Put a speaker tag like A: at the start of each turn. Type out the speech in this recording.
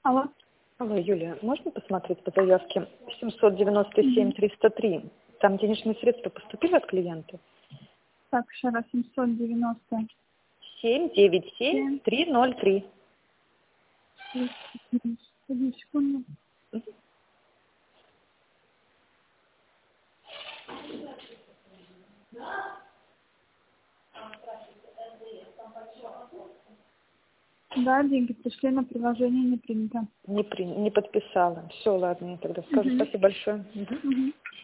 A: Алло.
B: Алло, Юлия, можно посмотреть по заявке 797-303? Там денежные средства поступили от клиента?
A: Так, еще раз, 790.
B: 797-303.
A: Одну секунду. Да, деньги пришли, на приложение не принято.
B: Не подписала. Все, ладно, я тогда скажу. Спасибо большое.
A: Мгм.